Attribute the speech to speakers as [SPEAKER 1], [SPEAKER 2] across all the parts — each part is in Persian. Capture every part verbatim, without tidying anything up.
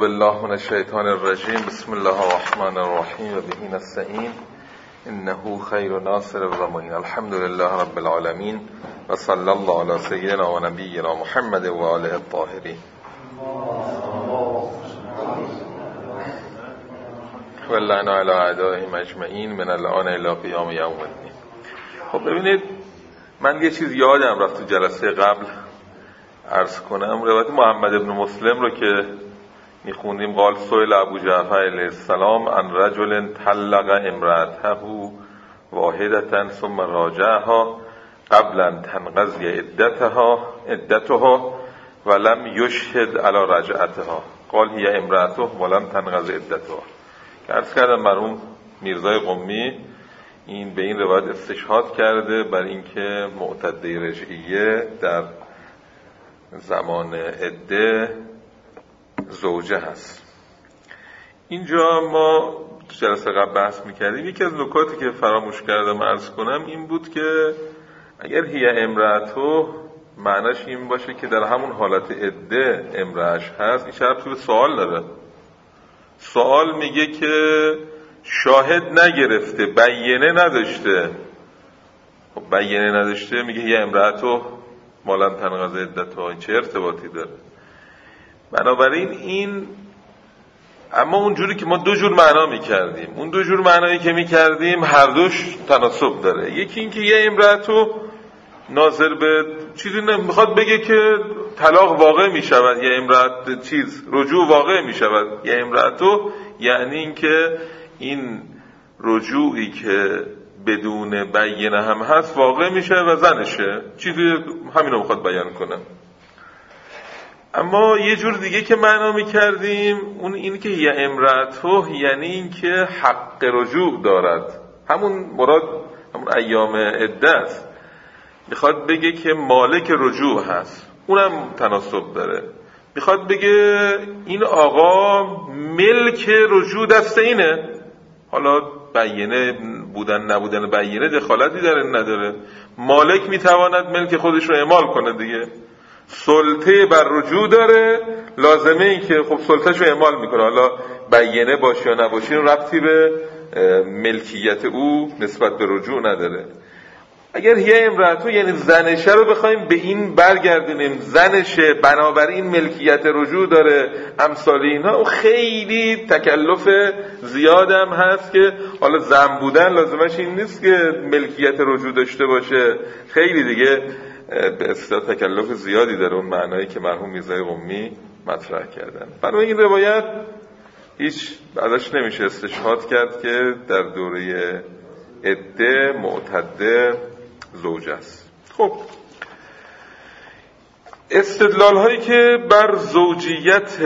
[SPEAKER 1] بالله من الشیطان الرجیم. بسم الله الرحمن الرحیم و به نستعین انه خیر ناصر و معین. الحمد لله رب العالمین و صلی الله علی سیدنا و نبینا محمد و آله الطاهرین و لعن علی اعدائهم اجمعین من الان الی قیام یوم الدین. خب ببینید، من یه چیز یادم رفت تو جلسه قبل عرض کنم. روایت محمد ابن مسلم رو که میخوندیم، قال سئل ابو جعفر علیه السلام عن رجل طلق امرأته واحدة ثم راجعها قبل ان تنقضی عدتها عدتها ولم یشهد علی رجعتها قال هی امرأته ولم تنقضی عدتها. که عرض کردم مرحوم میرزای قمی این به این روایت استشهاد کرده بر اینکه معتده رجعیه در زمان عده زوجه هست. اینجا ما جلسه قبل بحث میکردیم، یکی از نکاتی که فراموش کردم عرض کنم این بود که اگر هی امرأتو معناش این باشه که در همون حالت عده امرأش هست، این شرط به سوال داره. سوال میگه که شاهد نگرفته، بیینه نداشته. خب بیینه نداشته میگه هی امرأتو مالن تنقضی عدتها، این چه ارتباطی داره؟ بنابراین این، اما اونجوری که ما دو جور معنا میکردیم، اون دو جور معنایی که میکردیم هر دوش تناسب داره. یکی این که یه امرأتو ناظر به چیزی نمیخواد بگه که طلاق واقع میشود، یه امرأت چیز رجوع واقع میشود یه امرأتو، یعنی این که این رجوعی که بدون بیینه هم هست واقع میشه و زنشه، چیزی همینو میخواد بیان کنه. اما یه جور دیگه که معنا میکردیم اون این که یه امرأته یعنی این که حق رجوع دارد، همون مراد همون ایام عده است، میخواد بگه که مالک رجوع هست، اونم تناسب داره. میخواد بگه این آقا ملک رجوع دست اینه، حالا بیینه بودن نبودن بیینه دخالتی داره نداره، مالک میتواند ملک خودش رو اعمال کنه دیگه، سلطه بر رجوع داره، لازمه این که خب سلطه‌ش رو اعمال میکنه، حالا بیینه باشه یا نباشه ربطی به ملکیت او نسبت به رجوع نداره. اگر هی امرأتو یعنی زنشه رو بخوایم به این برگردونیم، زنشه بنابراین ملکیت رجوع داره، امثال اینها، و خیلی تکلف زیادم هست که حالا زن بودن لازمش این نیست که ملکیت رجوع داشته باشه، خیلی دیگه به اصطلاح تکلف زیادی داره اون معنایی که مرحوم میرزای قمی مطرح کردن. بنابراین این روایت هیچ ازش نمیشه استشهاد کرد که در دوره عده معتده زوج است. خب استدلال هایی که بر زوجیت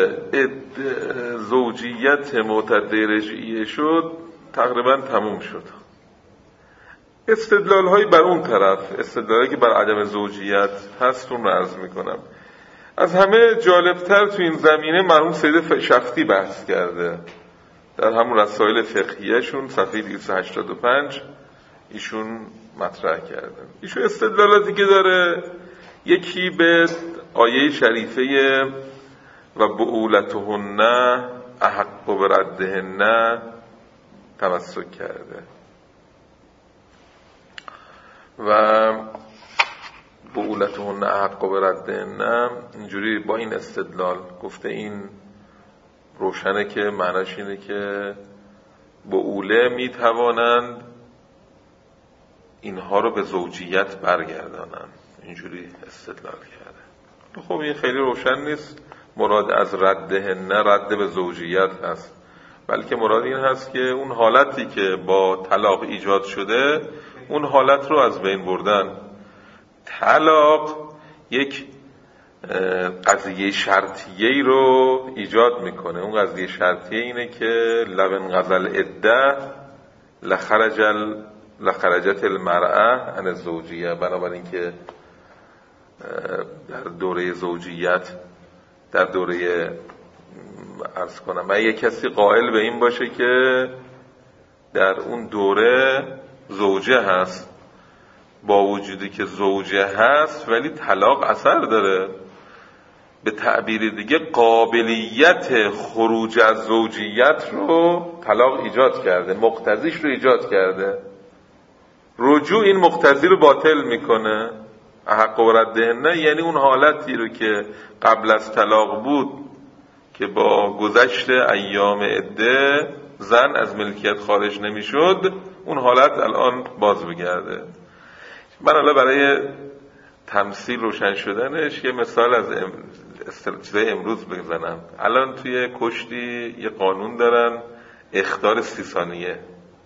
[SPEAKER 1] زوجیت معتده رجعیه شد تقریبا تموم شد. استدلال هایی بر اون طرف، استدلال هایی که بر عدم زوجیت هست اون رو عرض میکنم. از همه جالبتر تو این زمینه مرحوم سید شفتی بحث کرده در همون رسائل فقهیه شون صفحه دویست و هشتاد و پنج ایشون مطرح کردن. ایشون استدلالاتی که داره، یکی به آیه شریفه و بعولتهن احق بردهن تمسک کرده و بعولتهن احق بردهن اینجوری با این استدلال گفته این روشنه که معناش اینه که بعوله میتوانند اینها رو به زوجیت برگردانند، اینجوری استدلال کرده. خب این خیلی روشن نیست مراد از ردهن رد به زوجیت هست، بلکه مراد این هست که اون حالتی که با طلاق ایجاد شده اون حالت رو از بین بردن. طلاق یک قضیه شرطیه‌ای رو ایجاد میکنه، اون قضیه شرطیه اینه که لو انقضى العده لخرج لخرجت المرأة عن الزوجیه، بنابراین که در دوره زوجیت، در دوره عرض کنم و یک کسی قائل به این باشه که در اون دوره زوجه هست، با وجودی که زوجه هست ولی طلاق اثر داره، به تعبیر دیگه قابلیت خروج از زوجیت رو طلاق ایجاد کرده، مقتضیش رو ایجاد کرده. رجوع این مقتضی رو باطل میکنه. احق و ردهن یعنی اون حالتی رو که قبل از طلاق بود که با گذشت ایام عده زن از ملکیت خارج نمیشد، اون حالت الان باز بگرده. من حالا برای تمثیل روشن شدنش یه مثال از ام... چیزای امروز بزنم. الان توی کشتی یه قانون دارن، اخطار سی ثانیه.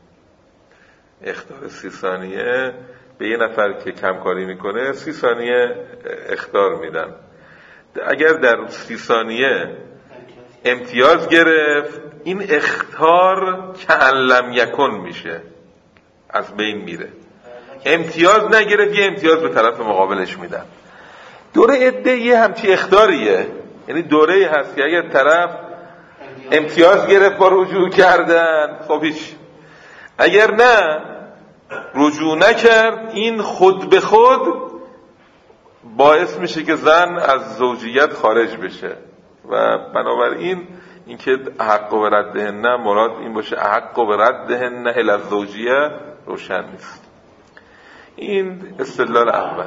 [SPEAKER 1] اخطار سی ثانیه به یه نفر که کمکاری میکنه سی ثانیه اخطار میدن. اگر در سی ثانیه امتیاز گرفت، این اخطار کأن لم یکن میشه، از بین میره. امتیاز نگرفت، یه امتیاز به طرف مقابلش میدن. دوره عده یه همچی اخطاریه، یعنی دوره هست که اگر طرف امتیاز گرفت با رجوع کردن خب هیچ، اگر نه رجوع نکرد این خود به خود باعث میشه که زن از زوجیت خارج بشه. و بنابراین اینکه احق و ردهن مراد این باشه احق و ردهن الی الزوجیه روشن نیست. این استدلال اول.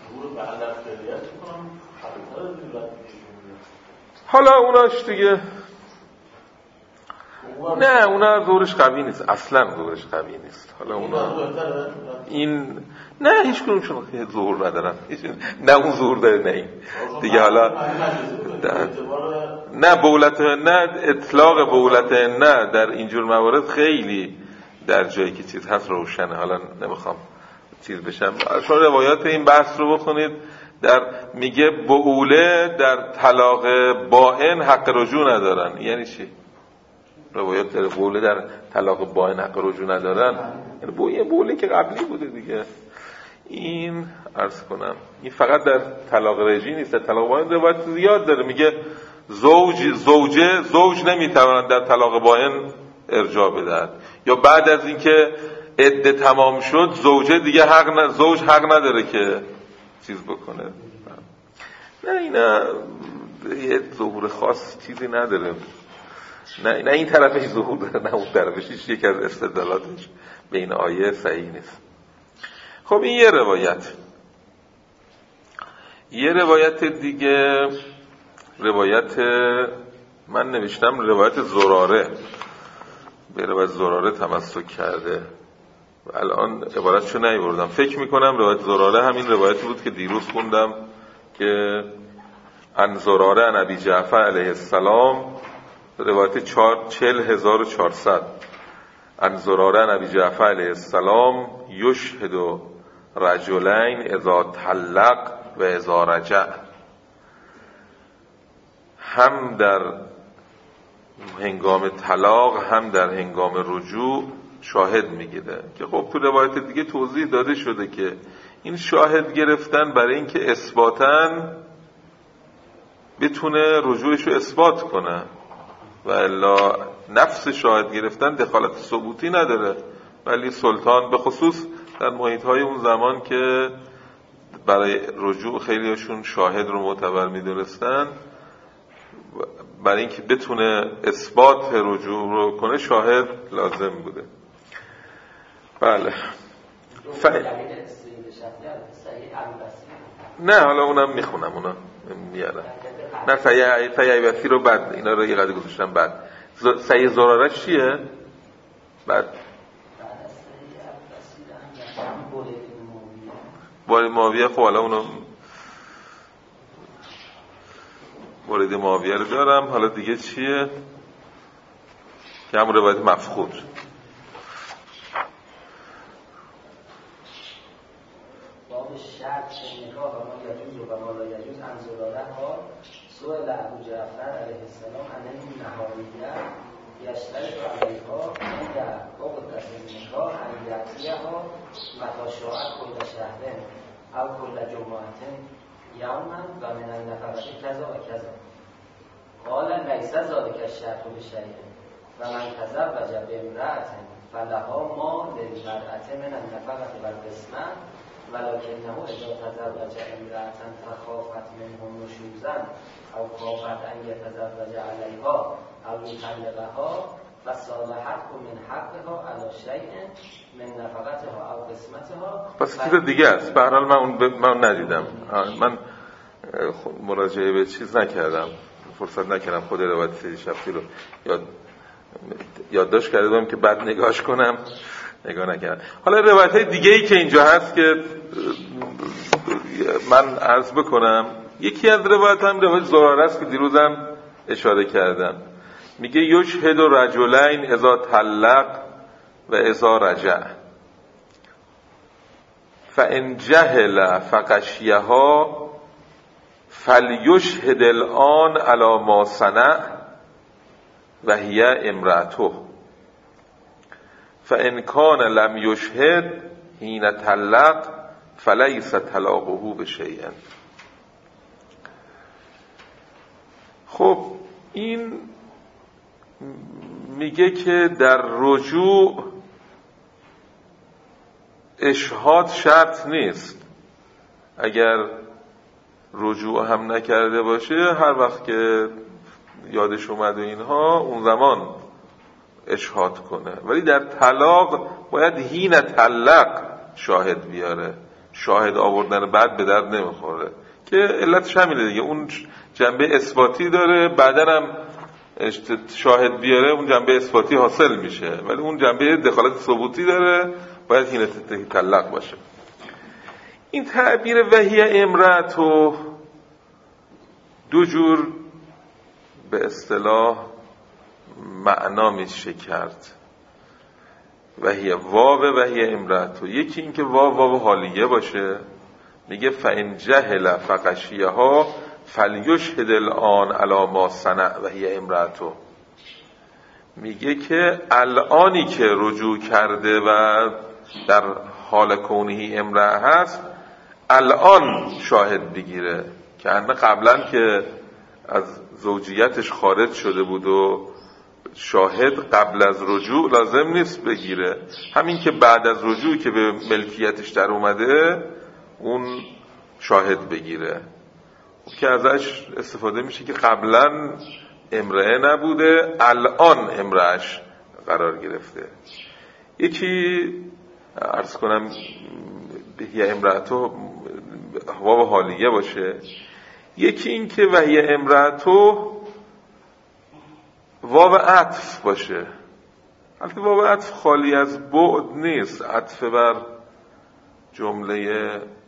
[SPEAKER 1] حالا اوناش دیگه نه، اونا زورش قوی نیست، اصلا زورش قوی نیست. حالا اونا این نه هیچ کنون چون زور ندارن، نه اون زور داره نه این دیگه. حالا نه بولت نه اطلاق بولت نه در اینجور موارد خیلی در جایی که چیز هست روشنه. حالا نمیخوام چیز بشم، شما روایات این بحث رو بخونید. در میگه بوله در طلاق بائن حق رجوع ندارن. یعنی چی؟ روایات در بوله در طلاق بائن حق رجوع ندارن، یعنی بو یه بوله که قبلی بوده دیگه. این عرض کنم این فقط در طلاق رجی نیست، در طلاق بائن روایت زیاد داره. میگه زوج زوجه زوج نمیتواند در طلاق بائن ارجاع بدهد، یا بعد از اینکه عده تمام شد زوجه دیگه حق نه، زوج حق نداره که چیز بکنه. نه اینا یه ظهور خاص چیزی نداره، نه نه این طرفش ظهور داره نه اون طرفش. یکی از استدلالاتش بین آیه صحیح نیست. خب این یه روایت. یه روایت دیگه، روایت من نوشتم روایت زراره، به روایت زراره تمسک کرده و الان عبارتشو نیاوردم. فکر میکنم روایت زراره همین روایتی بود که دیروز خوندم که عن زراره عن ابی جعفر علیه السلام، روایت چهل هزار و چهارصد. عن زراره عن ابی جعفر علیه السلام یشهد رجلین اذا طلق و اذا رجع. هم در هنگام طلاق هم در هنگام رجوع شاهد میگیره که خب تو روایت دیگه توضیح داده شده که این شاهد گرفتن برای اینکه اثباتاً بتونه رجوعش رو اثبات کنه، و الا نفس شاهد گرفتن دخالت ثبوتی نداره. ولی سلطان به خصوص در محیط‌های اون زمان که برای رجوع خیلیشون شاهد رو معتبر می‌دونستن، برای اینکه بتونه اثبات رجوع رو کنه شاهد لازم بوده. بله ف... نه حالا اونم میخونم، اونا میارم. نه سعی فیعی رو بعد اینا رو یه قدر گذاشتم بعد. سعی زرارش چیه؟ بعد باری معاویه. خب حالا اونو مورد معاویه رو دارم. حالا دیگه چیه که همون روایت مفخور.
[SPEAKER 2] باب شرط نکاح و ما یجوز و ما لا یجوز عن زلاله ها سئل ابو جعفر علیه السلام عن النهاریه یشترط علیها عند عقدة النکاح ان یأتیها متی شاءت کل شهر او کل جمعة یوما و من النفقة کذا و کذا. قال لیس ذلک الشرط بشیء و من تزوج بامرأة فلها ما للمرأة من النفقة والقسمة ولکنه اذا تزوج امرأة فخافت منه نشوزا او خافت ان یتزوج علیها او یطلقها فصالحته من حقها علی شیء من نفقتها او قسمتها.
[SPEAKER 1] پس چیز دیگه است. به هر حال من اون ب... من ندیدم، من مراجعه به چیز نکردم، فرصت نکردم خود روایت سیدی شفتی رو یاد یادداشت کرده بودم که بعد نگاهش کنم، نگاه نکردم. حالا روایت دیگه ای که اینجا هست که من عرض بکنم، یکی از روایت هم روایت زراره است که دیروزم اشاره کردم. میگه یشهد رجلین اذا طلق و اذا رجع فان جهل فغشیها فلیشهد الان علی ما صنع و هی امرأته فان کان لم یشهد حین طلق فلیس طلاقه بشیء. خب این میگه که در رجوع اشهاد شرط نیست. اگر رجوع هم نکرده باشه، هر وقت که یادش اومد و اینها، اون زمان اشهاد کنه. ولی در طلاق باید حین طلق شاهد بیاره. شاهد آوردن بعد به درد نمیخوره، که علتش همینه دیگه. اون جنبه اثباتی داره، بعدن هم شاهد بیاره اون جنبه اثباتی حاصل میشه، ولی اون جنبه دخالت ثبوتی داره، باید حین طلق باشه. این تعبیر وحی امرأتو دو جور به اصطلاح معنا میشه کرد. وحی واو وحی امرأتو، یکی این که واو واو حالیه باشه، میگه فان جهل فغشیها فلیشهد الان علی ما صنع و هی امرأته. میگه که الانی که رجوع کرده و در حال کونه امرأه هست، الان شاهد بگیره، که انه قبلا که از زوجیتش خارج شده بود و شاهد قبل از رجوع لازم نیست بگیره. همین که بعد از رجوع که به ملکیتش در اومده اون شاهد بگیره، که ازش استفاده میشه که قبلا امرأه نبوده، الان امرأهش قرار گرفته. یکی عرض کنم وحی امرأتو واو حالیه باشه، یکی این که وحی امرأتو واو عطف باشه. البته واو عطف خالی از بعد نیست، عطف بر جمله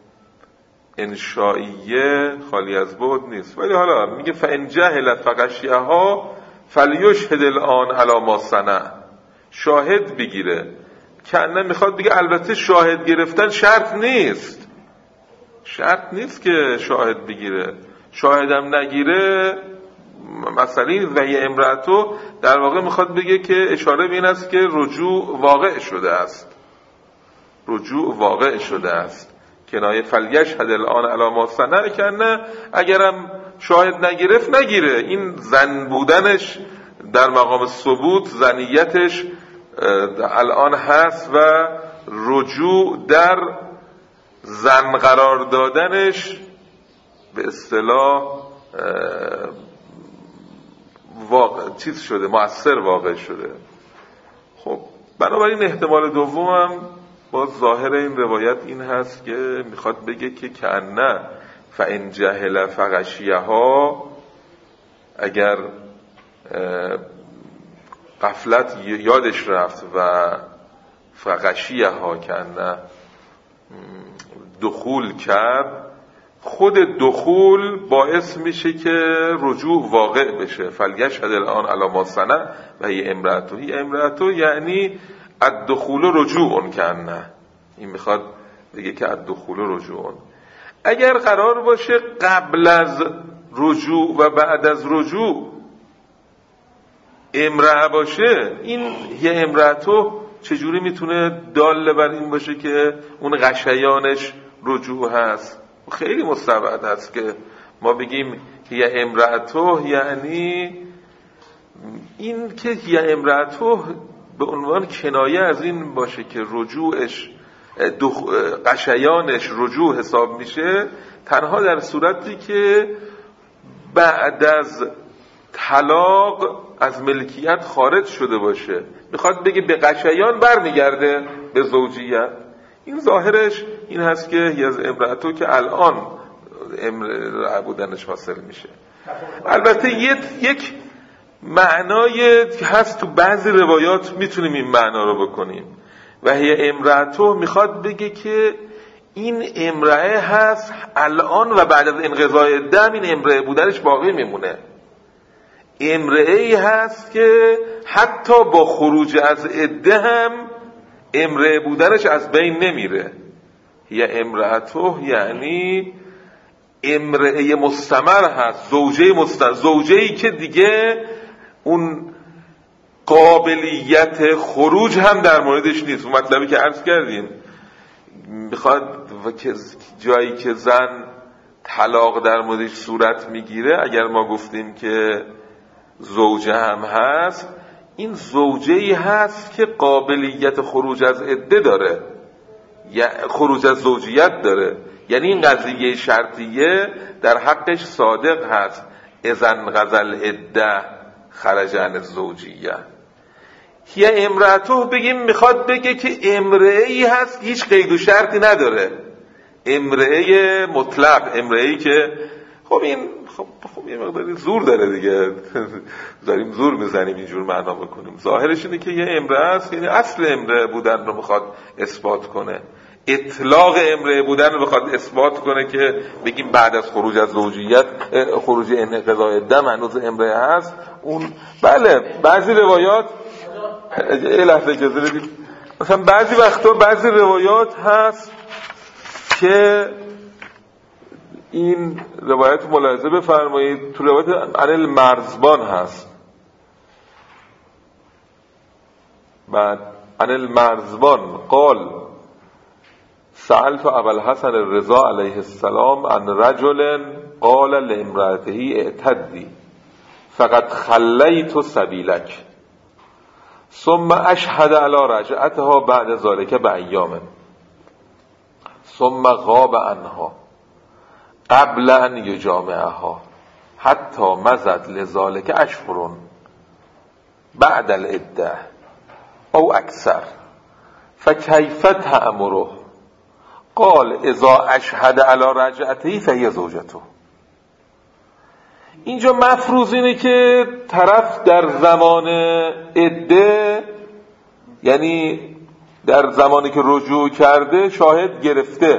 [SPEAKER 1] انشائیه خالی از بعد نیست، ولی حالا میگه فان جهلت فغشیها فلیشهد الان علی ما صنع، شاهد بگیره. کنه میخواد بگه البته شاهد گرفتن شرط نیست، شرط نیست که شاهد بگیره. شاهدم نگیره، مثلا وحی امرأتو در واقع میخواد بگه که اشاره به این است که رجوع واقع شده است، رجوع واقع شده است. کنایه فلیشهد الان علی ما صنع، کنه اگرم شاهد نگرفت نگیره، این زن بودنش در مقام ثبوت، زنیتش الان هست و رجوع در زن قرار دادنش به اصطلاح واقع چیز شده، مؤثر واقع شده. خب بنابراین احتمال دومم باز ظاهر این روایت این هست که میخواد بگه که کأنه فان جهل فغشیها، اگر غفلت یادش رفت و فغشیها کأنه دخول کرد، خود دخول باعث میشه که رجوع واقع بشه. فلیشهد الان علی ما صنع و هی امرأته، هی امرأته یعنی الدخول رجوع کأنه، این میخواد بگه که الدخول رجوع. اگر قرار باشه قبل از رجوع و بعد از رجوع امرأه باشه، این یه امرأته چجوری میتونه داله بر این باشه که اون غشیانش رجوع هست؟ خیلی مستبعد هست که ما بگیم یه امرأته یعنی این که یه امرأته به عنوان کنایه از این باشه که رجوعش قشیانش رجوع حساب میشه تنها در صورتی که بعد از طلاق از ملکیت خارج شده باشه. میخواد بگه به قشیان برمیگرده به زوجیت. این ظاهرش این هست که از امرأتو که الان امرأ بودنش حاصل میشه. البته یک معنای هست تو بعضی روایات میتونیم این معنا رو بکنیم و هی امرأتو میخواد بگه که این امرأه هست الان و بعد از انقضای دم این امرأه بودنش باقی میمونه. امرأه‌ای هست که حتی با خروج از عده هم امرأه بودنش از بین نمیره. یا امرأتو یعنی امرأه مستمر هست، زوجه مستمر، زوجه‌ای که دیگه اون قابلیت خروج هم در موردش نیست. اون مطلبی که عرض کردیم میخواد جایی که زن طلاق در موردش صورت میگیره، اگر ما گفتیم که زوجه هم هست، این زوجه‌ای هست که قابلیت خروج از عده داره یا خروج از زوجیت داره. یعنی این قضیه شرطیه در حقش صادق هست، اذن غزل عده خرج عن الزوجیه. یا امرأتو بگیم میخواد بگه که امرأه‌ای هست هیچ قید و شرطی نداره، امرأه مطلق، امرأه‌ای که خب این خب خب یه مقداری زور داره دیگه، داریم زور میزنیم اینجور معنا بکنیم. ظاهرش اینه که یه امرأه است، یعنی اصل امرأه بودن رو میخواد اثبات کنه، اطلاق امرأه بودن رو بخواد اثبات کنه که بگیم بعد از خروج از زوجیت، خروج انقضای دم هنوز امرأه هست. اون بله بعضی روایات یه لحظه اجازه بدید، مثلا بعضی وقتا بعضی روایات هست که این روایت ملاحظه بفرمایید، تو روایت عن المرزبان هست، بعد عن المرزبان قال سألت ابا الحسن الرضا علیه السلام عن رجل قال لامرأته اعتدی فقد خلیت سبیلک ثم اشهد على رجعتها بعد ذلك بأيام ثم غاب عنها قبل ان یجامعها حتی مضت لذلك اشهر بعد العده او اکثر فکیف تأمره قال اذا اشهد على رجعته فهي زوجته. اینجا مفروض اینه که طرف در زمان عده، یعنی در زمانی که رجوع کرده شاهد گرفته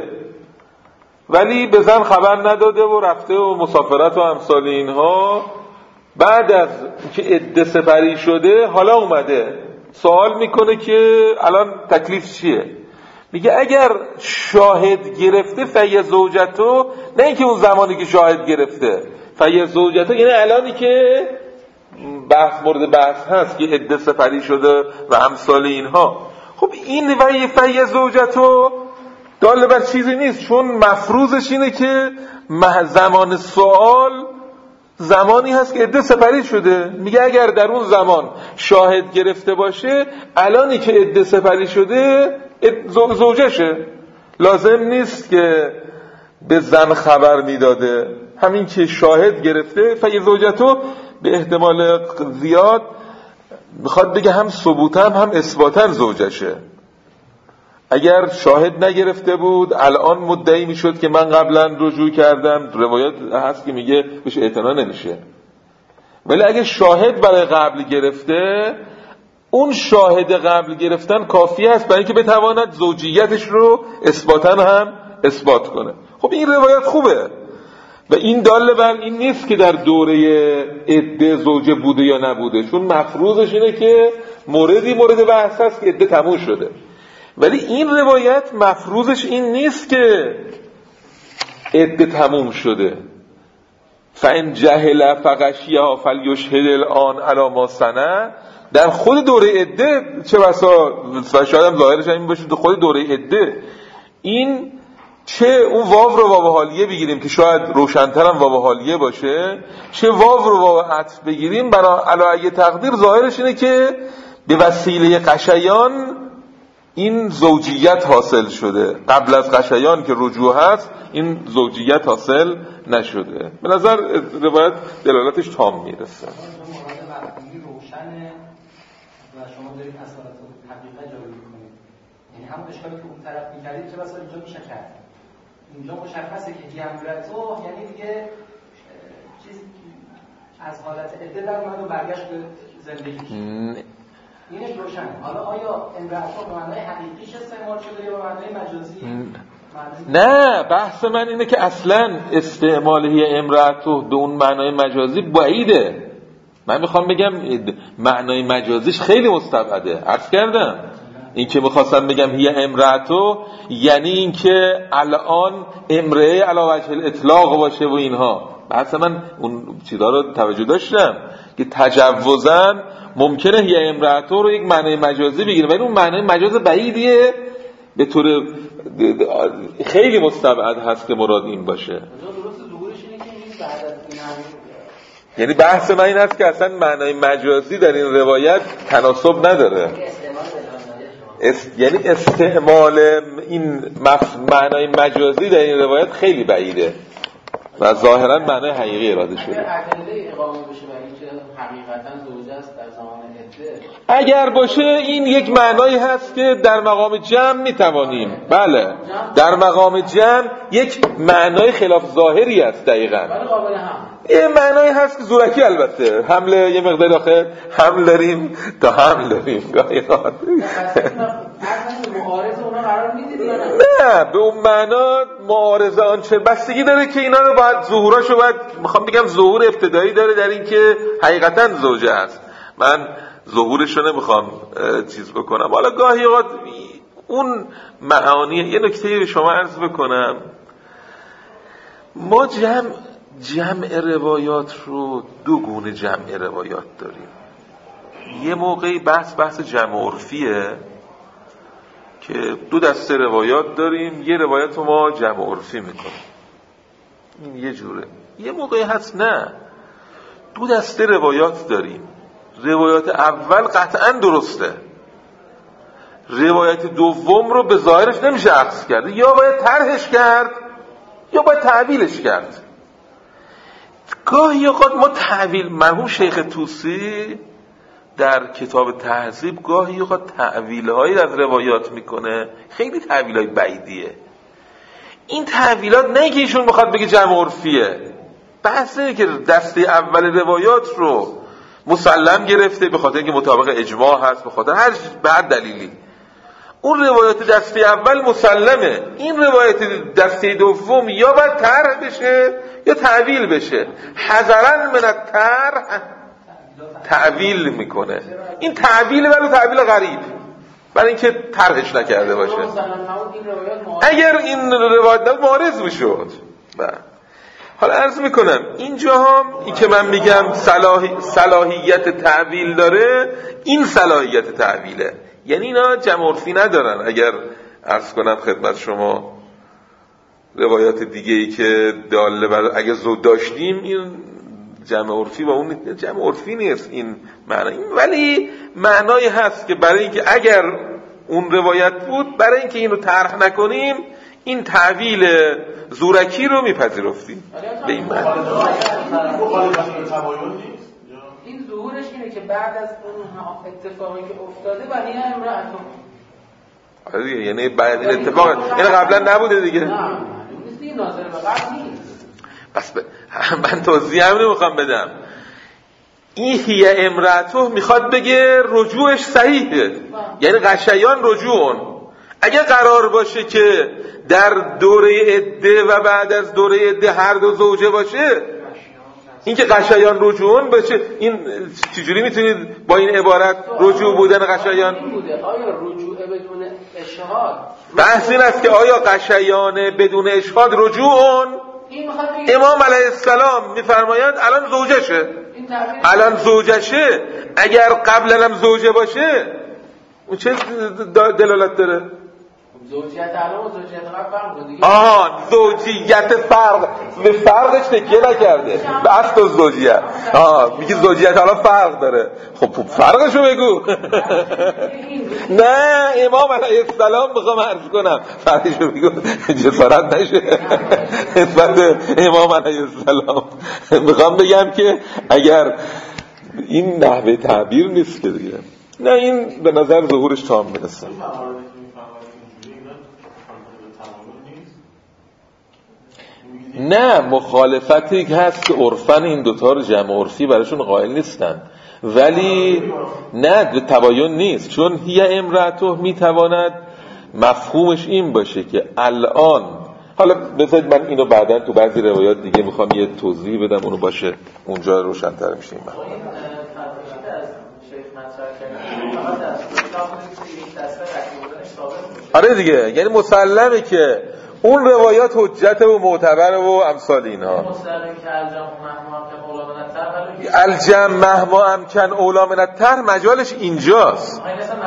[SPEAKER 1] ولی به زن خبر نداده و رفته و مسافرت و امثال اینها، بعد از که عده سپری شده حالا اومده سوال میکنه که الان تکلیف چیه. میگه اگر شاهد گرفته فیه زوجتو، نه اینکه اون زمانی که شاهد گرفته، فیه زوجتو یعنی الانی که بحث مورد بحث هست که عده سپری شده و امثال اینها. خب این وی فیه زوجتو داله بر چیزی نیست، چون مفروضش اینه که زمان سوال زمانی هست که عده سپری شده. میگه اگر در اون زمان شاهد گرفته باشه، الانی که عده سپری شده زوجشه، لازم نیست که به زن خبر میداده. همین که شاهد گرفته فی زوجتو به احتمال زیاد میخواد بگه هم ثبوتا هم اثباتا زوجشه. اگر شاهد نگرفته بود الان مدعی میشد که من قبلا رجوع کردم، روایات هست که میگه بهش اعتنا نمیشه. ولی اگه شاهد برای قبل گرفته، اون شاهد قبل گرفتن کافی است برای اینکه بتواند زوجیتش رو اثباتا هم اثبات کنه. خب این روایت خوبه و این داله بر این نیست که در دوره عده زوجه بوده یا نبوده، چون مفروضش اینه که موردی مورد بحث است که عده تموم شده. ولی این روایت مفروضش این نیست که عده تموم شده. فان جهل فغشیها فلیشهد الان علی ما سنه، در خود دوره عده چه بسا شاید هم ظاهرش این باشه، در خود دوره عده این چه اون واو رو واو حالیه بگیریم که شاید روشن‌تر هم واو حالیه باشه، چه واو رو واو عطف بگیریم، برای علی تقدیر ظاهرش اینه که به وسیله قشیان این زوجیت حاصل شده. قبل از غشیان که رجوع هست این زوجیت حاصل نشده. به نظر روایت دلالتش تام میرسه.
[SPEAKER 3] و شما دارید اصالت حقیقت جاری می‌کنید. یعنی همون اشکالی که اون طرف می‌کردید چه بسا اینجا میشه کرد. اینجا مشخصه که جمعیتو یعنی دیگه چیز از حالت عده در اومد و برگشت به زندگیش. اینش روشنه. حالا آیا امرأتو به معنای حقیقیش استعمال شده یا به معنای مجازی؟
[SPEAKER 1] نه، بحث من اینه که اصلا استعمالی امرأتو به اون معنای مجازی بعیده. من میخوام بگم معنای مجازیش خیلی مستبعده. عرض کردم این که میخواستم بگم هی امرأتو یعنی این که الان امرأه علی وجه الاطلاق باشه و اینها. بحث من اون چیزا رو توجه داشتم که تجوزاً ممکنه هی امرأتو رو یک معنای مجازی بگیره ولی اون معنای مجاز بعیدیه، به طور خیلی مستبعد هست که مراد این باشه. یعنی بحث من این هست که اصلا معنای مجازی در این روایت تناسب نداره. است... یعنی استعمال این مف... معنای مجازی در این روایت خیلی بعیده و ظاهرا معنای حقیقی اراده شده.
[SPEAKER 3] اگر ادله اقامه بشه برای اینکه حقیقتا زوجه است در زمان عده،
[SPEAKER 1] اگر باشه این یک معنایی هست که در مقام جمع میتوانیم، بله در مقام جمع یک معنای خلاف ظاهری است دقیقاً.
[SPEAKER 3] ولی قابل هم
[SPEAKER 1] یه معنایی هست که زورکی، البته حمله یه مقدار آخر حمل داریم تا حمل داریم گاهی ها
[SPEAKER 3] معارضه اونا قرار میدید یا نه؟
[SPEAKER 1] نه، به اون معنا معارضه آنچه بستگی داره که اینا رو باید ظهوراشو باید میخوام بگم ظهور ابتدایی داره در این که حقیقتا زوجه هست. من ظهورش رو نمیخوام چیز بکنم. حالا گاهی اوقات اون معانی یه نکته به شما عرض بکنم. ما جمع جمع روایات رو دو گونه جمع روایات داریم. یه موقعی بحث بحث جمع عرفیه که دو دسته روایات داریم، یه روایت رو ما جمع عرفی میکنیم، این یه جوره. یه موقعی هست نه، دو دسته روایات داریم. روایات اول قطعا درسته، روایت دوم رو به ظاهرش نمیشه عکس کرد، یا باید طرحش کرد یا باید تعبیلش کرد. گاهی اوقات ما تعبیل، مرحوم شیخ طوسی در کتاب تهذیب گاهی اوقات تعبیل‌هایی از روایات میکنه، خیلی تعبیل‌های بعیدیه. این تعبیلات نه که ایشون میخواد بگه جمع عرفیه، بحث اینه که دسته اول روایات رو مسلم گرفته به خاطر اینکه مطابق اجماع هست، به خاطر هر به هر دلیلی اون روایت دسته اول مسلمه، این روایت دسته دوم یا باید طرح بشه یا تعویل بشه. حذرا من الطرح تعویل میکنه. این تعویل ولی تعویل غریب، برای اینکه طرحش نکرده باشه. اگر این روایت معارض میشد. حالا عرض میکنم اینجا هم این که من میگم صلاح... صلاحیت تعویل داره، این صلاحیت تعویله، یعنی اینا جمع عرفی ندارن. اگر عرض کنم خدمت شما روایات دیگه ای که داله بر اگر زود داشتیم، این جمع عرفی و اون جمع عرفی نیست این معنی، ولی معنایی هست که برای اینکه اگر اون روایت بود، برای اینکه اینو طرح نکنیم این تعویل زورکی رو میپذیرفتیم به این معنی.
[SPEAKER 3] این ظهورش اینه که بعد از اون اتفاقی که افتاده بنی امرأتو،
[SPEAKER 1] آره یعنی بعد این اتفاق این قبلا نبوده دیگه.
[SPEAKER 3] نه نیست، این ناظر به قبل نیست.
[SPEAKER 1] بس ب... من توضیح هم نمیخوام بدم. این هی امرأتو میخواد بگه رجوعش صحیحه، یعنی غشیان رجوعون. اگه قرار باشه که در دوره عده و بعد از دوره عده هر دو زوجه باشه، این که غشیان رجوعون باشه، این چجوری میتونید با این عبارت رجوع بودن غشیان؟
[SPEAKER 3] آیا رجوع بدون اشهاد؟
[SPEAKER 1] بحث این است که آیا غشیان بدون اشهاد رجوعون؟ امام علیه السلام میفرمایند الان زوجشه، الان زوجشه، اگر قبلا هم زوجه باشه اون چه دلالت داره؟
[SPEAKER 3] زوجیت الان و زوجیت قبل فرق می‌کنه دیگه.
[SPEAKER 1] آها زوجیت فرق به فرقش تکیه نکرده به اصل زوجیت. آها میگه زوجیت الان فرق داره. خب فرقشو بگو. نه امام علیه السلام میخوام عرض کنم فرقشو بگو جسارت نشه نسبت امام علیه السلام. میخوام بگم که اگر این نحوه تعبیر نیست که دیگه نه این به نظر ظهورش تام میرسه. نه مخالفتی هست که عرفن این دوتا رو جمع عرفی براشون قائل نیستن ولی نه تباین نیست چون هی امرأته میتواند مفهومش این باشه که الان حالا بذارید من اینو بعداً تو بعضی روایات دیگه میخوام یه توضیح بدم اونو باشه اونجا روشن‌تر میشه این مفهوم. آره دیگه یعنی مسلمه که اون روایات حجت و معتبر و امثال اینها. الجمع مهما امکن اولا من الطرح مجالش اینجاست.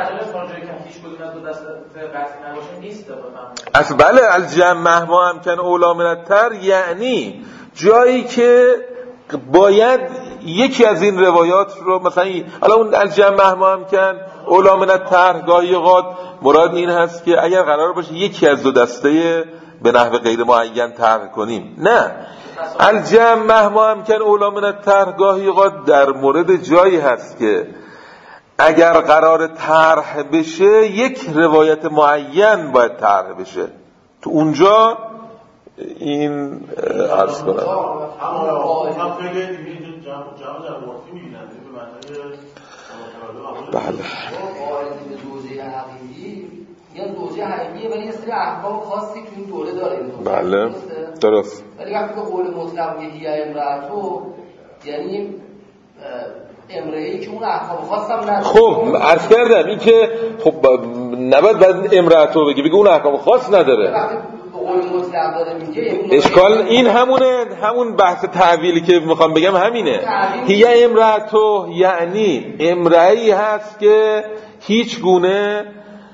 [SPEAKER 1] اصلا بله الجمع مهما امکن اولا من الطرح یعنی جایی که باید یکی از این روایات رو مثلا حالا اون الجمع مهما امکن اولا من الطرح گاهی اوقات مراد این هست که اگر قرار باشه یکی از دو دسته به نحو غیر معین طرح کنیم نه الجمع مهما امکن اولا من الطرح گاهی اوقات در مورد جایی هست که اگر قرار طرح بشه یک روایت معین باید طرح بشه تو اونجا این عرض کنم بله
[SPEAKER 2] یا زوجه حقیقیه ولی یه سری احکام خاصی تو این دوره داره.
[SPEAKER 1] بله درست.
[SPEAKER 2] ولی وقتی که قول مطلق میگه هی امرأتو یعنی امرئه‌ای که اون احکام خاص هم نداره.
[SPEAKER 1] خب عرض کردم این که خب نباید بعد امرأتو بگی بگی اون احکام خاص نداره.
[SPEAKER 2] وقتی قول مطلق داره میگه
[SPEAKER 1] اشکال این همونه همون بحث تعویلی که میخوام بگم همینه. هی امرأتو یعنی امرئه‌ای هست که هیچ گونه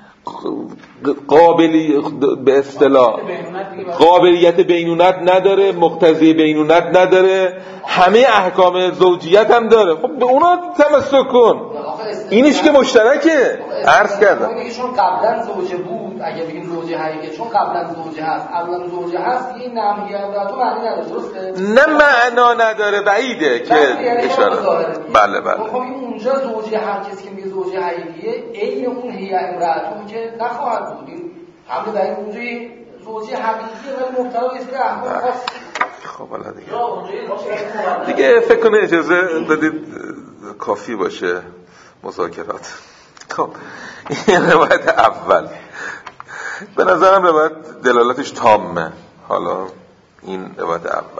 [SPEAKER 1] قابلی به اصطلاح قابلیت بینونت نداره مقتضی بینونت نداره همه احکام زوجیت هم داره. خب به اونا تمسک کن اینش که مشترکه عرض کردم
[SPEAKER 2] اگه چون قبلا زوجه بود اگه بگیم زوجه حقیقی چون قبلا زوجه هست الان زوجه هست این نمیگه تو معنی نداره درسته
[SPEAKER 1] نه معنا نداره بعیده که اشاره بله بله
[SPEAKER 2] خب اونجا زوجه هر کسی که میگه زوجه حقیقیه عین اون هی امرأتون که نخواهد بود این همه در اونجا زوجه حقیقیه ولی مبتلا به اسم احکام خاص.
[SPEAKER 1] خب حالا دیگه دیگه فکر کنه اجازه بدید کافی باشه مذاکرات. خب این روایت اول به نظرم روایت دلالتش تامه. حالا این روایت اول.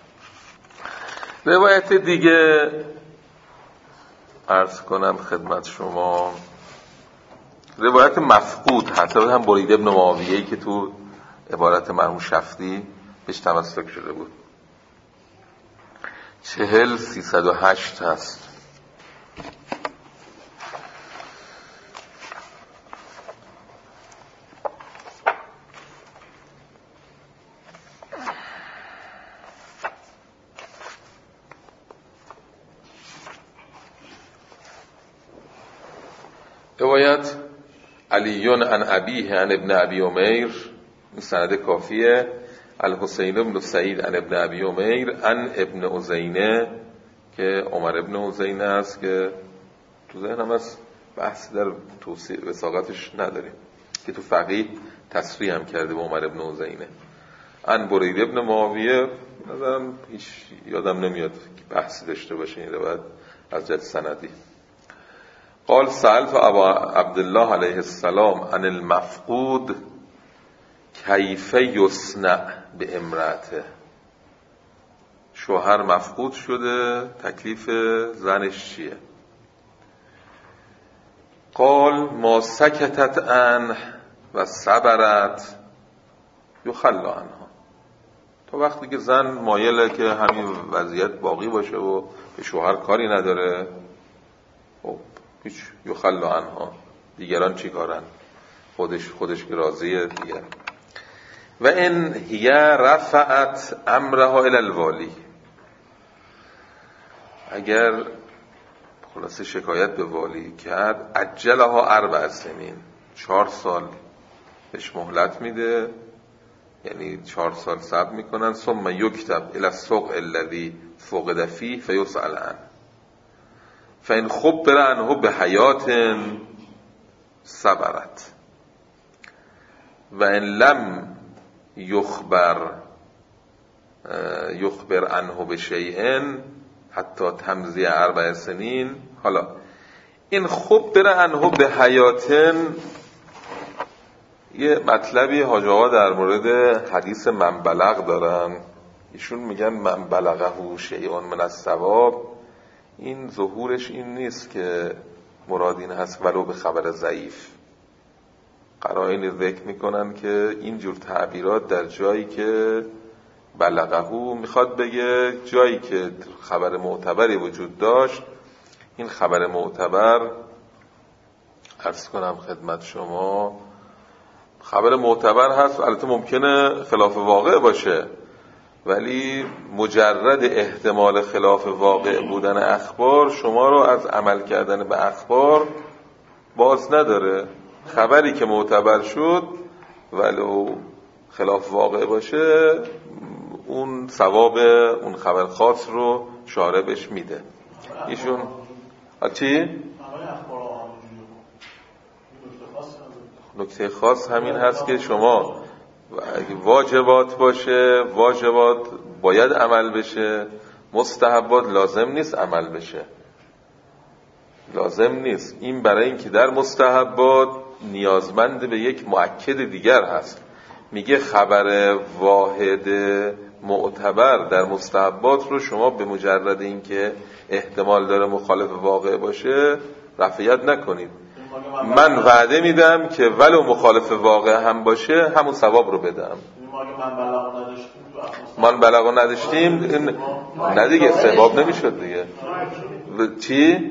[SPEAKER 1] روایت دیگه عرض کنم خدمت شما روایت مفقود حتی هم برید ابن معاویه‌ای که تو عبارت مرحوم شفتی بهش تمسک شده بود. چهل سیصد و هشت هست. روایت علیون عن ابیه عن ابن ابی امیر این سند کافیه. الحسین بن سعید عن ابن ابی امیر عن ابن عزینه که عمر ابن عزینه است که تو ذهنم از بحث در توصیح وثاقتش نداریم که تو فقیه تصریح هم کرده به عمر ابن عزینه. عن برید ابن معاویه نظرم هیچ یادم نمیاد که بحثی داشته باشه این روایت از جهت سندی. قال سألت ابا عبدالله علیه السلام عن المفقود کیف یصنع به امرأته. شوهر مفقود شده تکلیف زنش چیه؟ قال ما سکتت عنه و صبرت یخلی عنها. تا وقتی که زن مایله که همین وضعیت باقی باشه و به شوهر کاری نداره خب هیچ یخلی عنها دیگران چی کارن خودش خودش که راضیه دیگه. و ان هی رفعت امرها الی الوالی، اگر خلاصه شکایت به والی کرد، عجلها اربع سنین، چهار سال بهش مهلت میده، یعنی چهار سال صبر میکنن. ثم یکتب الی السوق الذی فقد فیه فیسأل عنه فان خبر عنه بحیات صبرت و ان لم یخبر یخبر عنه بشیء حتی تمضی اربع سنین. حالا این خبر عنه بحیات، یه مطلبی حاج آقا در مورد حدیث من بلغ دارن. ایشون میگن من بلغه شیء من الثواب، این ظهورش این نیست که مراد این هست ولو به خبر ضعیف. قرائن ذکر میکنن که اینجور تعبیرات در جایی که بلغه میخواد بگه جایی که خبر معتبری وجود داشت، این خبر معتبر عرض کنم خدمت شما خبر معتبر هست، البته ممکنه خلاف واقع باشه، ولی مجرد احتمال خلاف واقع بودن اخبار شما رو از عمل کردن به اخبار باز نداره. خبری که معتبر شد ولو خلاف واقع باشه، اون ثواب اون خبر خاص رو شارع بهش میده. ایشون چی؟ نکته خاص همین هست که شما اگه واجبات باشه، واجبات باید عمل بشه، مستحبات لازم نیست عمل بشه، لازم نیست. این برای این که در مستحبات نیازمند به یک مؤکد دیگر هست. میگه خبر واحد معتبر در مستحبات رو شما به مجرد این که احتمال داره مخالف واقع باشه رفعیت نکنید. من وعده میدم که ولو مخالف واقع هم باشه همون ثواب رو بدم. من بلغو نداشتیم نه دیگه ثواب نمیشد دیگه. چی؟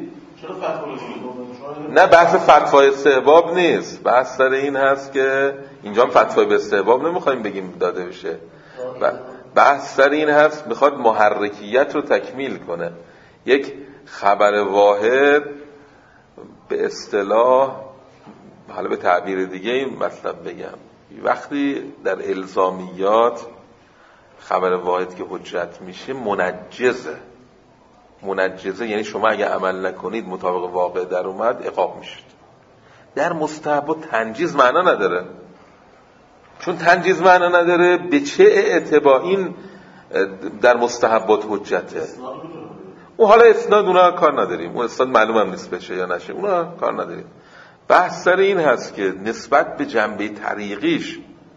[SPEAKER 1] نه بحث فتوای استحباب نیست، بحث سر این هست که اینجا فتوای به استحباب نمیخوایم بگیم داده بشه، بحث سر این هست میخواد محرکیت رو تکمیل کنه. یک خبر واحد به اصطلاح، حالا به تعبیر دیگه این مطلب بگم، وقتی در الزامیات خبر واحد که حجت میشه منجزه. منجزه یعنی شما اگه عمل نکنید مطابق واقع در اومد عقاب میشید. در مستحب تنجیز معنا نداره، چون تنجیز معنا نداره به چه اعتبار این در مستحبات حجته؟ اون حالا اسناد اونا کار نداریم، اون اسناد معلوم هم نیست بشه یا نشه، اونا کار نداریم. بحث سر این هست که نسبت به جنبه طریقیش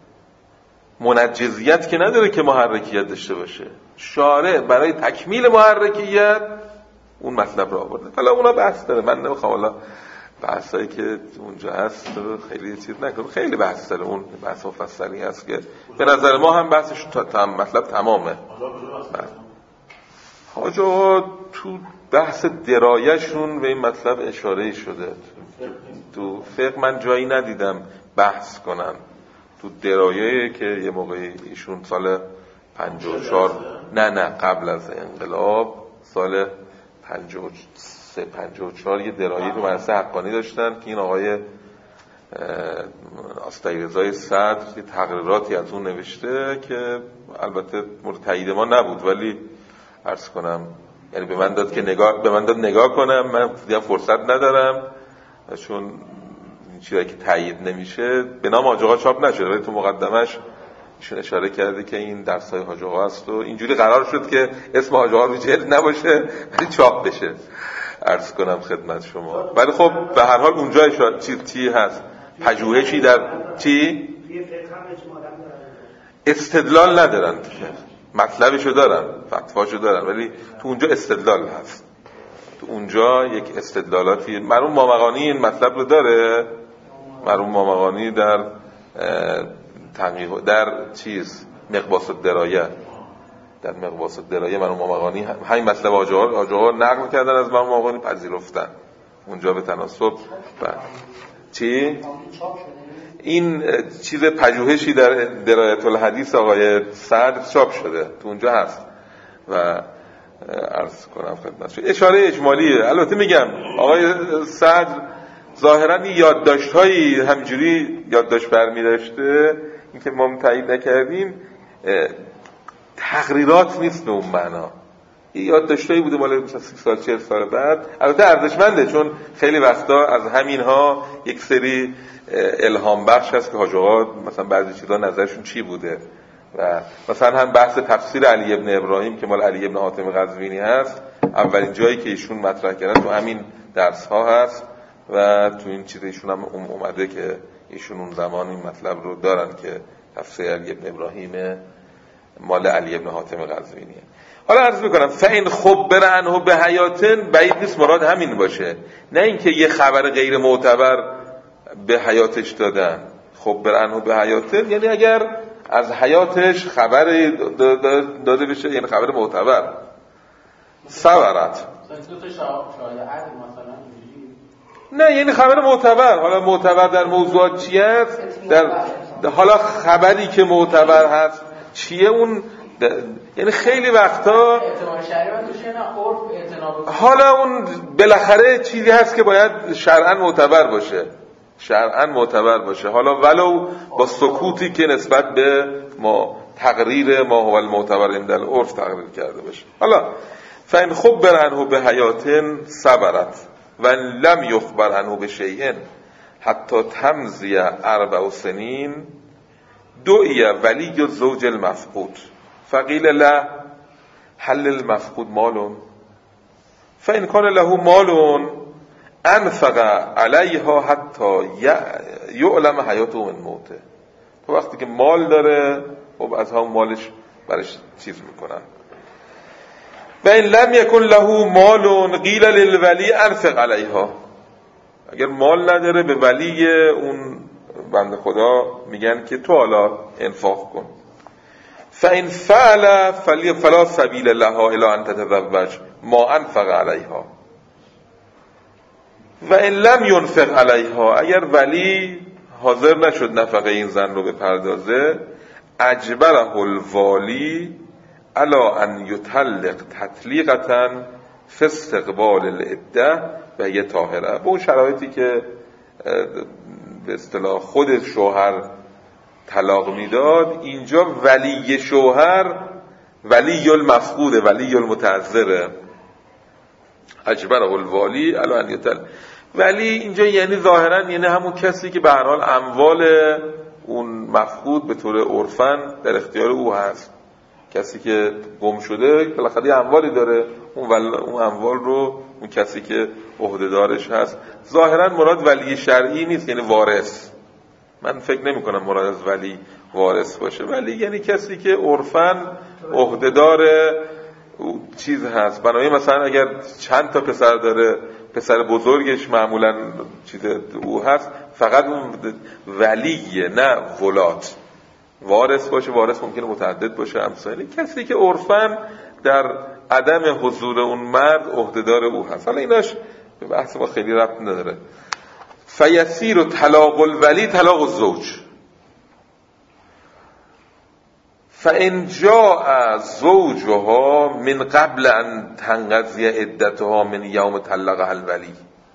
[SPEAKER 1] منجزیت که نداره که محرکیت داشته باشه. شارع برای تکمیل محرکیت اون مطلب رو آورده. حالا اونا بحث داره، من نمیخوام حالا بحثایی که اونجا هست خیلی چیز نکنم، خیلی بحث داره، اون بحث مفصلی هست که به نظر ما هم بحثش تا مطلب تمامه. حاجا تو بحث درایشون به این مطلب اشاره شده. تو فقه من جایی ندیدم بحث کنن. تو درایه که یه موقعی ایشون سال پنجاه و چهار نه نه قبل از انقلاب سال پنجاه و سه پنجاه و چهار یه درایه تو مدرسه حقانی داشتن که این آقای آستایی رضای صدر یه تقریراتی از اون نوشته که البته مورد تایید ما نبود، ولی عرض کنم یعنی به من داد که نگاه به من داد نگاه کنم، من دیگه فرصت ندارم چون این چیزایی که تایید نمیشه به نام حاج آقا چاپ نشده، ولی تو مقدمش ایشون اشاره کرده که این درسای حاج آقا است و اینجوری قرار شد که اسم حاج آقا رو جلد نباشه ولی چاپ بشه. عرض کنم خدمت شما، ولی خب به هر حال اونجا اشاره چی چی هست، پژوهشی در چی استدلال ندارن، مطلبشو دارن، فتواشو دارن، ولی تو اونجا استدلال هست. تو اونجا یک استدلالاتی مرحوم مامقانی این مطلب رو داره. مرحوم مامقانی در تحقیق در چیز مقباس الدرایه در مقباس الدرایه مرحوم مامقانی همین مطلب آجاها نقل کردن از مرحوم مامقانی، پذیرفتن اونجا به تناسب. چی؟ این چیز پژوهشی در درایت الحدیث آقای سعد چاپ شده، تو اونجا هست و عرض کنم خدمتتون اشاره اجمالیه. البته میگم آقای سعد ظاهرا یادداشت‌هایی همجوری یادداشت برمی داشته، این که ما تایید نکردیم تقریرات نیست به اون معنا، یادداشتایی بوده مال مثلا سی سال چهل سال بعد. البته ارزشمنده چون خیلی وقتا از همینها یک سری الهام بخش هست که حاج آقا مثلا بعضی چیزا نظرشون چی بوده و مثلا هم بحث تفسیر علی ابن ابراهیم که مال علی ابن حاتم قزوینی هست، اولین جایی که ایشون مطرح کردن تو همین درس ها هست و تو این چیز ایشون هم اومده که ایشون اون زمان این مطلب رو دارن که تفسیر علی ابن ابراهیم مال علی ابن حاتم قزوینیه. حالا عرض میکنم فإن خبر عنه به حیاتن، بعید نیست مراد همین باشه، نه اینکه یه خبر غیر معتبر به حیاتش دادن. خبر عنه به حیاتن یعنی اگر از حیاتش خبر داده بشه، یعنی خبر معتبر. صبرت نه یعنی خبر معتبر. حالا معتبر در موضوعات چی هست؟ در حالا خبری که معتبر هست چیه اون؟ یعنی خیلی وقتا حالا اون بالاخره چیزی هست که باید شرعاً معتبر باشه، شرعاً معتبر باشه، حالا ولو با سکوتی که نسبت به ما تقریر ما هو المعتبر عند العرف تقریر کرده باشه. حالا فإن خبر عنه به حیاتن صبرت و لم یخبر عنه به شیء حتی تمضی اربع سنین دعی ولی الزوج المفقود فقیل له هل المفقود مال فإن کان له مال انفق علیها حتی یعلم حیاته من موته. تو وقتی که مال داره خب از همون مالش برش چیز میکنن. و این لم یکن له مال قیل للولی انفق علیها، اگر مال نداره به ولی اون بنده خدا میگن که تو حالا انفاق کن. فإن فعل فلا سبیل لها الی ان تتزوج ما انفق علیها و ان لم ينفق علیها، اگر ولی حاضر نشد نفقه این زن رو بپردازه اجبره الوالی علی ان یطلق تطلیقتا فی استقبال العده و هی طاهره، به اون شرایطی که به اصطلاح خود شوهر طلاق میداد. اینجا ولی شوهر ولی المفقوده، ولی المتعذره. اجبره الوالی علی ان یطلق، ولی اینجا یعنی ظاهرا یعنی همون کسی که به هر حال اموال اون مفقود به طور عرفن در اختیار او هست، کسی که گم شده بالاخره اموالی داره، اون ول... اون اموال رو اون کسی که عهده‌دارش هست. ظاهرا مراد ولی شرعی نیست، یعنی وارث. من فکر نمی کنم مراد از ولی وارث باشه، ولی یعنی کسی که عرفن عهده‌دار چیز هست. بنابراین مثلا اگر چند تا پسر داره، پسر بزرگش معمولا چیز او هست، فقط اون ولیه نه ولات. وارث باشه، وارث ممکنه متعدد باشه امثالی، کسی که عرفاً در عدم حضور اون مرد عهده‌دار او هست. حالا ایناش به بحث ما خیلی ربط نداره. فیسیر طلاق الولی طلاق الزوج فإن جاء زوجها من قبل ان تنقضی عدتها من یوم طلقها الولی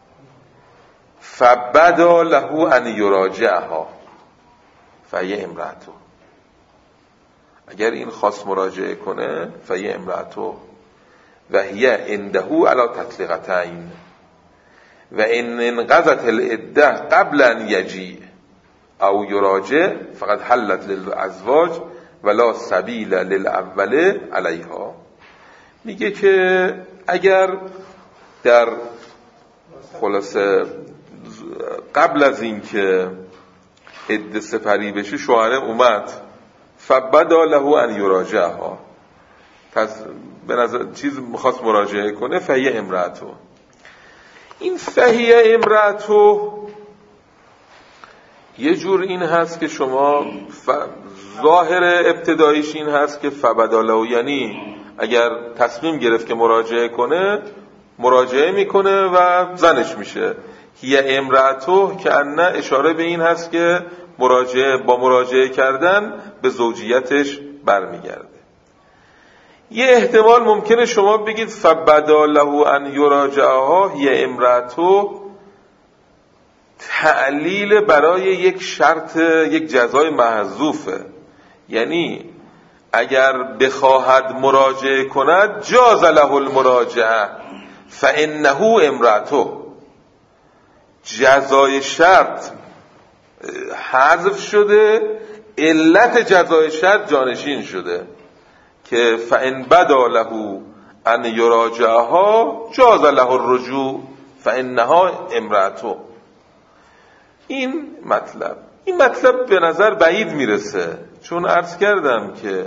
[SPEAKER 1] فبدا له ان یراجعها فهی امرأته، اگر این خواست مراجعه کنه فهی امرأته و هی عنده علی تطلیقتین و ان انقضت العده قبل ان یجیء او یراجع فقد حلت للازواج ولا سبیل للاول علیها. میگه که اگر در خلاصه قبل از این که عده سپری بشه شوهر اومد فبدا له ان یراجعها، پس به نظر چیز میخواست مراجعه کنه فهی امرأته. این فهی امرأته یه جور این هست که شما ف... ظاهر ابتداییش این هست که فبدا له، یعنی اگر تصمیم گرفت که مراجعه کنه مراجعه میکنه و زنش میشه. هی امرأته که ان اشاره به این هست که مراجعه با مراجعه کردن به زوجیتش برمیگرده. یه احتمال ممکنه شما بگید فبدا له ان یراجعها هی امرأتو، تعلیل برای یک شرط، یک جزای محذوفه، یعنی اگر بخواهد مراجعه کند جاز له المراجعه فانه امرأتو، جزای شرط حذف شده، علت جزای شرط جانشین شده که فان بدا له ان یراجعها جاز له الرجوع فانها امرأتو. این مطلب این مطلب به نظر بعید میرسه، چون عرض کردم که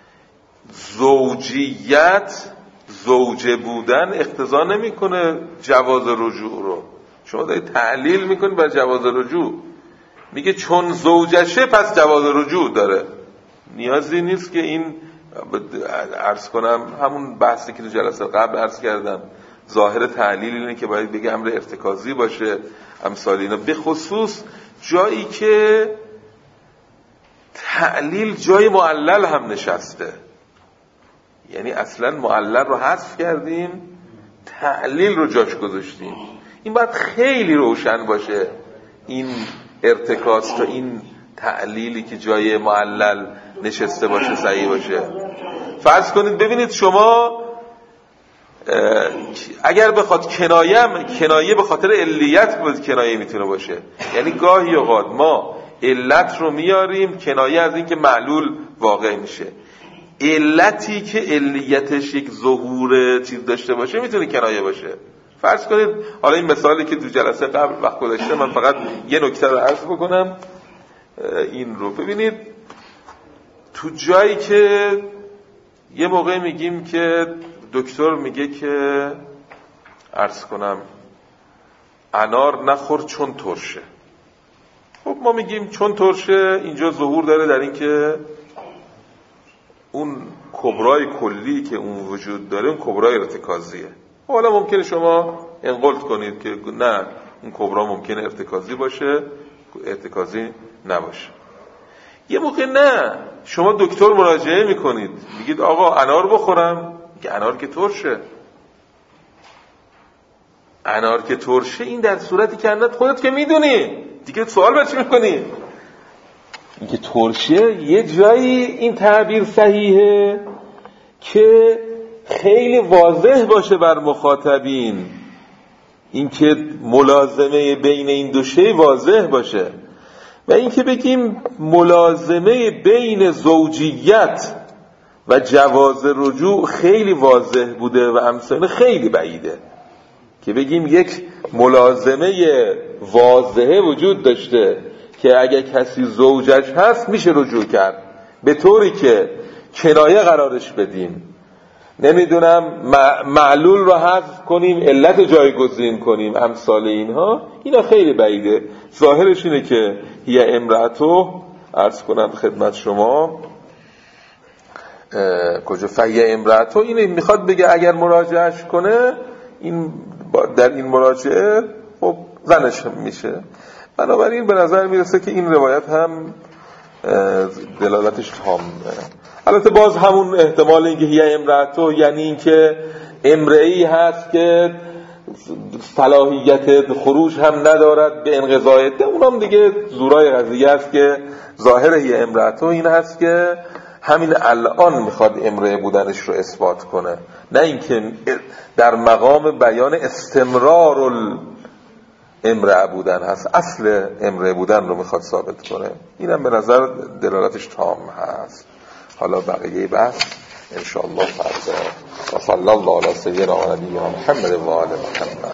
[SPEAKER 1] زوجیت، زوجه بودن اقتضا نمیکنه جواز رجوع رو. شما دارید تعلیل میکنید بر جواز رجوع، میگه چون زوجشه پس جواز رجوع داره. نیازی نیست که این عرض کنم همون بحثی که تو جلسه قبل عرض کردم، ظاهر تعلیل اینه که باید بگه امر ارتکازی باشه، امثال اینا، به خصوص جایی که تعلیل جای معلل هم نشسته. یعنی اصلا معلل رو حذف کردیم، تعلیل رو جاش گذاشتیم. این باید خیلی روشن باشه این ارتکاز تا این تعلیلی که جای معلل نشسته باشه صحیح باشه. فرض کنید ببینید شما اگر بخواد کنایه هم، کنایه به خاطر علیت بود کنایه میتونه باشه، یعنی گاهی اوقات ما علت رو میاریم کنایه از این که معلول واقع میشه. علتی که علیتش یک ظهور چیز داشته باشه میتونه کنایه باشه. فرض کنید حالا این مثالی که تو جلسه قبل وقت گذاشته، من فقط یه نکته رو عرض بکنم این رو ببینید. تو جایی که یه موقع میگیم که دکتر میگه که عرض کنم انار نخور چون ترشه، خب ما میگیم چون ترشه اینجا ظهور داره در این که اون کبرای کلی که اون وجود داره اون کبرای ارتکازیه. حالا ممکنه شما انقلت کنید که نه اون کبرا ممکنه ارتکازی باشه، ارتکازی نباشه. یه موقع نه، شما دکتر مراجعه میکنید میگید آقا انار بخورم، میگه انار که ترشه. انار که ترشه این در صورتی که انت خودت که میدونی دیگه سوال برچی میکنی؟ اینکه ترشه یه جایی این تعبیر صحیحه که خیلی واضح باشه بر مخاطبین، اینکه ملازمه بین این دو شی واضح باشه، و اینکه بگیم ملازمه بین زوجیت و جواز رجوع خیلی واضح بوده و امثال خیلی بعیده. که بگیم یک ملازمه واضحه وجود داشته که اگه کسی زوجش هست میشه رجوع کرد، به طوری که کنایه قرارش بدیم، نمیدونم معلول رو حذف کنیم، علت جایگزین کنیم، امثال اینها، اینا خیلی بعیده. ظاهرش اینه که هی امرأتو، عرض کنم خدمت شما کجا فهی امرأتو، اینه میخواد بگه اگر مراجعهش کنه این در این مراجعه خب زنش میشه. بنابراین به نظر میرسه که این روایت هم دلالتش تامه. البته باز همون احتمال اینکه هی امرأتو یعنی اینکه امرئی هست که صلاحیت خروج هم ندارد به انقضای ده، اونم دیگه زورای قضیه است که ظاهر هی امرأتو این هست که همین الان میخواد امرئ بودنش رو اثبات کنه، نه اینکه در مقام بیان استمرار امرأ بودن هست، اصل امرأ بودن رو میخواد ثابت کنه. اینم به نظر دلالتش تام هست. حالا بقیه بحث انشاءالله فردا. و صلی الله علی سیدنا و نبینا محمد و آل محمد.